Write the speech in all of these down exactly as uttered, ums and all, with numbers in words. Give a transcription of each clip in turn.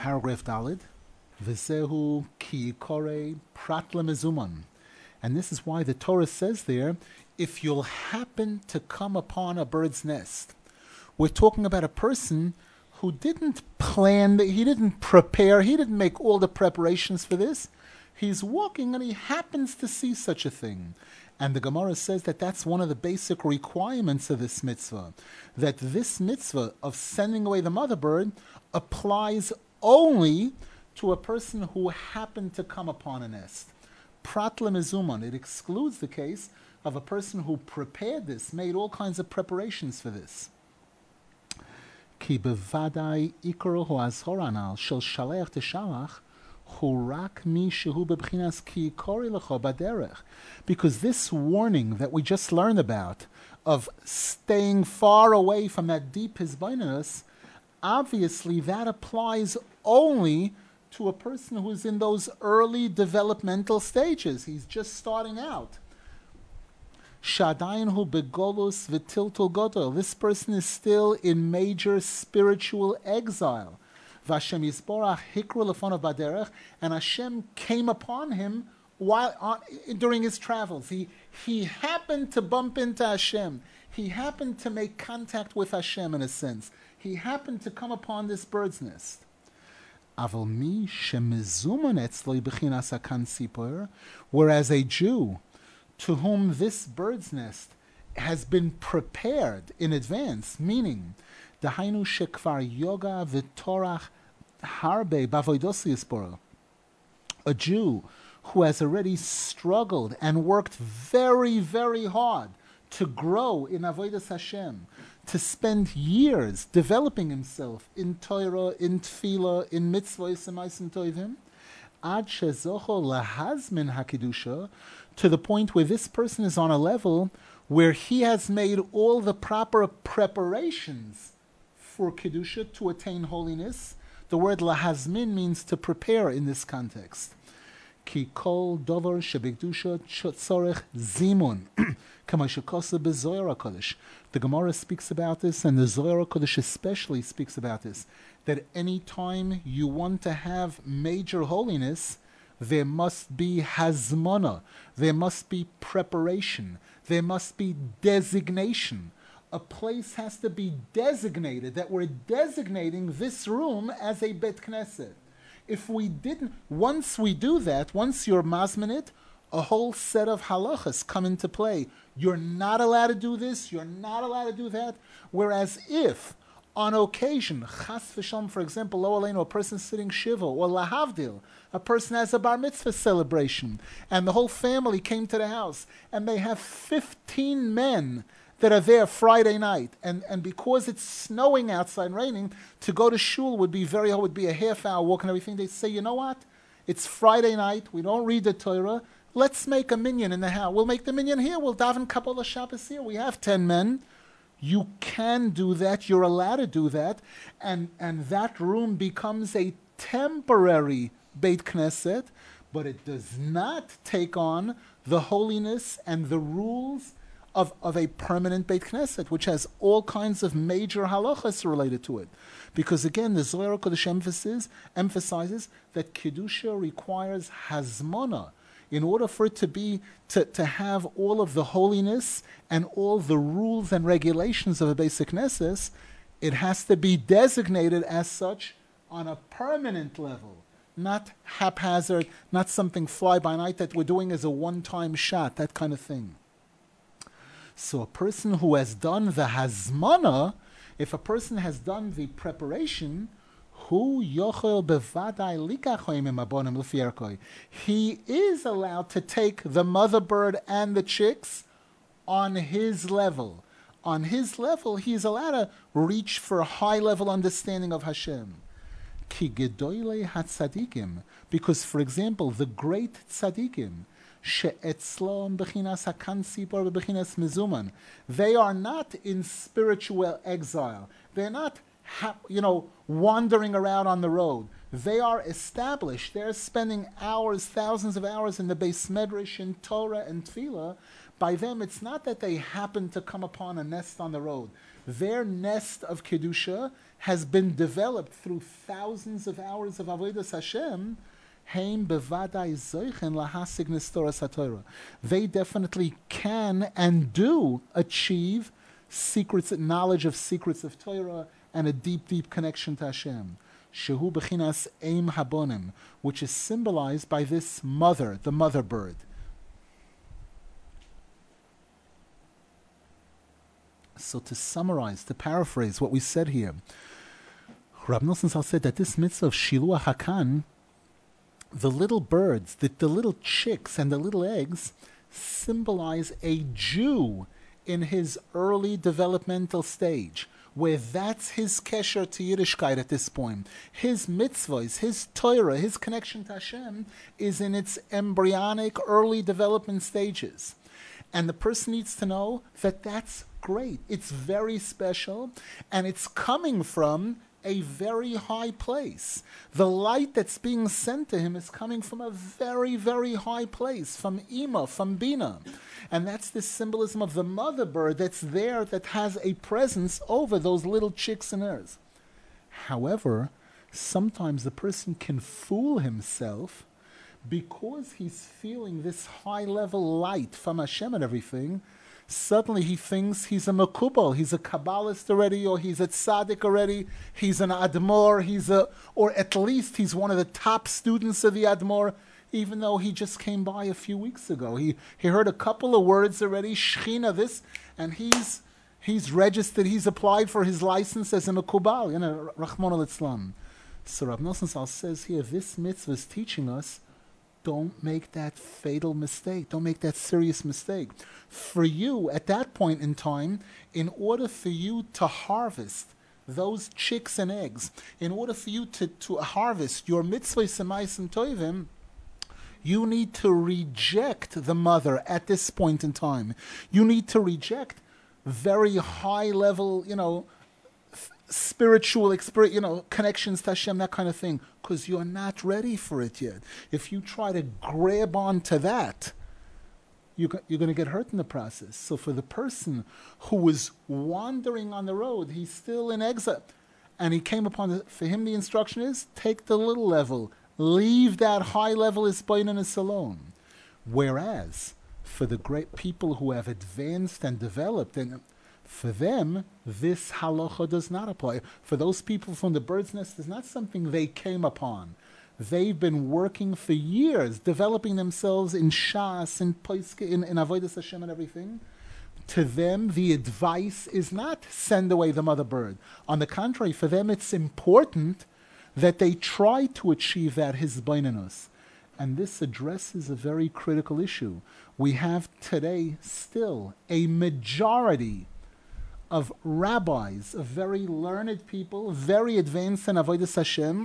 Paragraph Dalid, V'zehu ki korei prat lemezuman. And this is why the Torah says there, if you'll happen to come upon a bird's nest. We're talking about a person who didn't plan, he didn't prepare, he didn't make all the preparations for this. He's walking and he happens to see such a thing. And the Gemara says that that's one of the basic requirements of this mitzvah, that this mitzvah of sending away the mother bird applies only to a person who happened to come upon a nest. Prat lemezuman, it excludes the case of a person who prepared this, made all kinds of preparations for this. Ki bevadai ikar hu azhor anal shel shalech teshalach hu rak mi shehu bebchinas ki kori lecho baderech. Because this warning that we just learned about of staying far away from that deep hisbaininus, obviously that applies only to a person who's in those early developmental stages. He's just starting out. Shadayin hu begolus v'tiltul godol. This person is still in major spiritual exile. Vashem yisborach hikru lefonav baderech, and Hashem came upon him while on, during his travels. He he happened to bump into Hashem. He happened to make contact with Hashem in a sense. He happened to come upon this bird's nest. Aval mi shemizuman etzloi b'chinas hakan sipor, whereas a Jew to whom this bird's nest has been prepared in advance, meaning dahainu shekvar yoga v'torach harbe b'avodos yispor, a Jew who has already struggled and worked very, very hard to grow in avodas Hashem, to spend years developing himself in Torah, in Tefillah, in mitzvahs and ma'asim tovim, ad shezocho lahazmin hakidusha, to the point where this person is on a level where he has made all the proper preparations for kedusha to attain holiness. The word lahazmin means to prepare in this context. Ki kol dover shebekdusha tzorech zimun, kama shekosa bezohar HaKadosh. The Gemara speaks about this, and the Zohar HaKadosh especially speaks about this, that any time you want to have major holiness, there must be hazmona, there must be preparation, there must be designation. A place has to be designated, that we're designating this room as a Bet Knesset. If we didn't, once we do that, once you're mazminit, a whole set of halachas come into play. You're not allowed to do this, you're not allowed to do that. Whereas if, on occasion, chas v'shalom, for example, lo aleinu, a person sitting shiva, or lahavdil, a person has a bar mitzvah celebration, and the whole family came to the house, and they have fifteen men that are there Friday night, and, and because it's snowing outside and raining, to go to shul would be very, would be a half hour walk and everything. They say, you know what? It's Friday night, we don't read the Torah, let's make a minyan in the house. We'll make the minyan here, we'll daven Kabbalah Shabbos here. We have ten men. You can do that, you're allowed to do that, and, and that room becomes a temporary Beit Knesset, but it does not take on the holiness and the rules of, of a permanent Beit Knesset, which has all kinds of major halachas related to it. Because again, the Zohar HaKadosh emphasis, emphasizes that Kedusha requires hazmona. In order for it to be, to, to have all of the holiness and all the rules and regulations of a basic Knesset, it has to be designated as such on a permanent level, not haphazard, not something fly-by-night that we're doing as a one-time shot, that kind of thing. So a person who has done the hazmana, if a person has done the preparation, he is allowed to take the mother bird and the chicks on his level. On his level, he is allowed to reach for a high-level understanding of Hashem. Because, for example, the great tzaddikim, they are not in spiritual exile. They're not, you know, wandering around on the road. They are established. They're spending hours, thousands of hours in the Beis Medrash, in Torah and Tefillah. By them, it's not that they happen to come upon a nest on the road. Their nest of Kedusha has been developed through thousands of hours of Avodas Hashem. Heim bevadai zoichen lahasig nistoras haTorah. They definitely can and do achieve secrets, knowledge of secrets of Torah, and a deep, deep connection to Hashem. Shehu bechinas eim habonim, which is symbolized by this mother, the mother bird. So to summarize, to paraphrase what we said here, Rab Nosson Zal said that this mitzvah of Shiluach Hakan, the little birds, the, the little chicks and the little eggs, symbolize a Jew in his early developmental stage, where that's his kesher to Yiddishkeit at this point. His mitzvahs, his Torah, his connection to Hashem is in its embryonic early development stages. And the person needs to know that that's great. It's very special, and it's coming from a very high place. The light that's being sent to him is coming from a very, very high place, from Ima, from Bina. And that's the symbolism of the mother bird that's there, that has a presence over those little chicks and hers. However, sometimes the person can fool himself because he's feeling this high-level light from Hashem and everything. Suddenly he thinks he's a Makubal, he's a Kabbalist already, or he's a Tzaddik already, he's an Admor, he's a, or at least he's one of the top students of the Admor, even though he just came by a few weeks ago. He he heard a couple of words already, Shechina this, and he's he's registered, he's applied for his license as a Makubal, you know, Rahman al-Islam. So Rav Nosson Zal says here, this mitzvah is teaching us, don't make that fatal mistake. Don't make that serious mistake. For you, at that point in time, in order for you to harvest those chicks and eggs, in order for you to, to harvest your mitzvah semais and toivim, you need to reject the mother at this point in time. You need to reject very high level, you know, spiritual, you know, connections to Hashem, that kind of thing, because you're not ready for it yet. If you try to grab onto that, you, you're going to get hurt in the process. So for the person who was wandering on the road, he's still in exile, and he came upon, the, for him the instruction is, take the little level, leave that high level isbaininus alone. Whereas, for the great people who have advanced and developed, and for them, this halacha does not apply. For those people from the bird's nest, it's not something they came upon. They've been working for years, developing themselves in Shas, in Poiske, in, in Avodas Hashem and everything. To them, the advice is not send away the mother bird. On the contrary, for them, it's important that they try to achieve that hisbainanus. And this addresses a very critical issue. We have today still a majority of rabbis, of very learned people, very advanced in Avodas Hashem,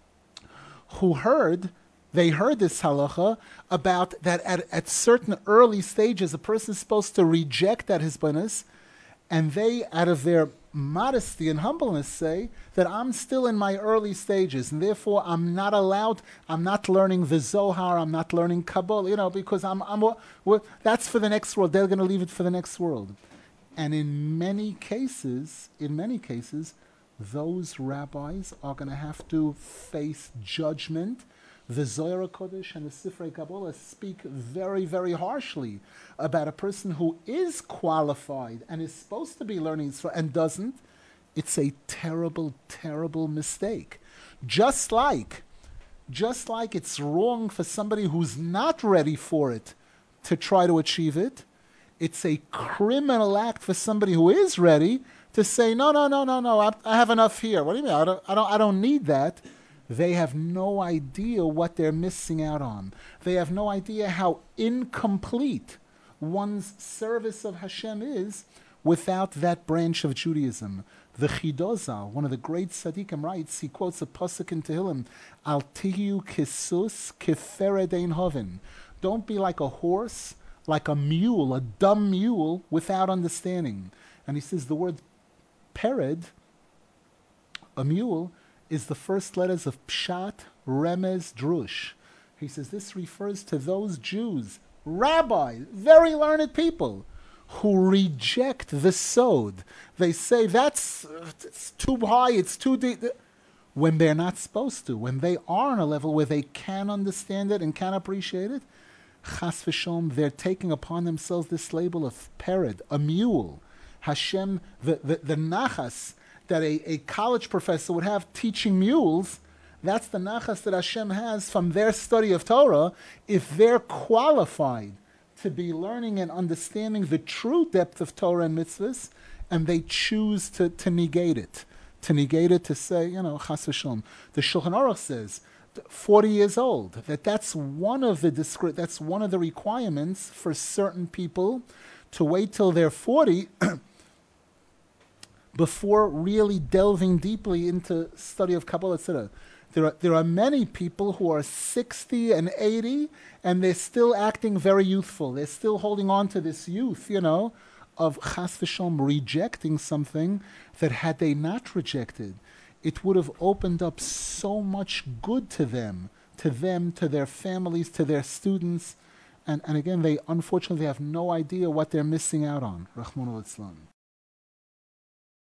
who heard, they heard this halacha about that at, at certain early stages, a person is supposed to reject that hisbanus, and they, out of their modesty and humbleness, say that I'm still in my early stages, and therefore I'm not allowed, I'm not learning the Zohar, I'm not learning Kabbalah, you know, because I'm, I'm well, that's for the next world, they're going to leave it for the next world. And in many cases, in many cases, those rabbis are going to have to face judgment. The Zohar Kodesh and the Sifrei Kabbalah speak very, very harshly about a person who is qualified and is supposed to be learning Israel and doesn't. It's a terrible, terrible mistake. Just like, just like it's wrong for somebody who's not ready for it to try to achieve it, it's a criminal act for somebody who is ready to say, no, no, no, no, no, I, I have enough here. What do you mean? I don't, I don't, I don't need that. They have no idea what they're missing out on. They have no idea how incomplete one's service of Hashem is without that branch of Judaism. The Chidozal, one of the great tzaddikim, writes, he quotes a pasuk in Tehillim, Al tihiu kisus kiferedein hovin. Don't be like a horse, like a mule, a dumb mule, without understanding. And he says the word pered, a mule, is the first letters of Pshat, Remez, Drush. He says this refers to those Jews, rabbis, very learned people, who reject the sod. They say that's it's too high, it's too deep, when they're not supposed to. When they are on a level where they can understand it and can appreciate it, chas v'shalom, they're taking upon themselves this label of pered, a mule. Hashem, the, the, the nachas that a, a college professor would have teaching mules, that's the nachas that Hashem has from their study of Torah, if they're qualified to be learning and understanding the true depth of Torah and mitzvahs, and they choose to, to negate it. To negate it, to say, you know, chas v'shalom. The Shulchan Aruch says, forty years old, that that's one of the discre- that's one of the requirements for certain people to wait till they're forty before really delving deeply into study of Kabbalah, et cetera. There are, there are many people who are sixty and eighty, and they're still acting very youthful. They're still holding on to this youth, you know, of chas v'shalom, rejecting something that had they not rejected, it would have opened up so much good to them, to them, to their families, to their students. And, and again, they unfortunately have no idea what they're missing out on. Rahman al-Islam.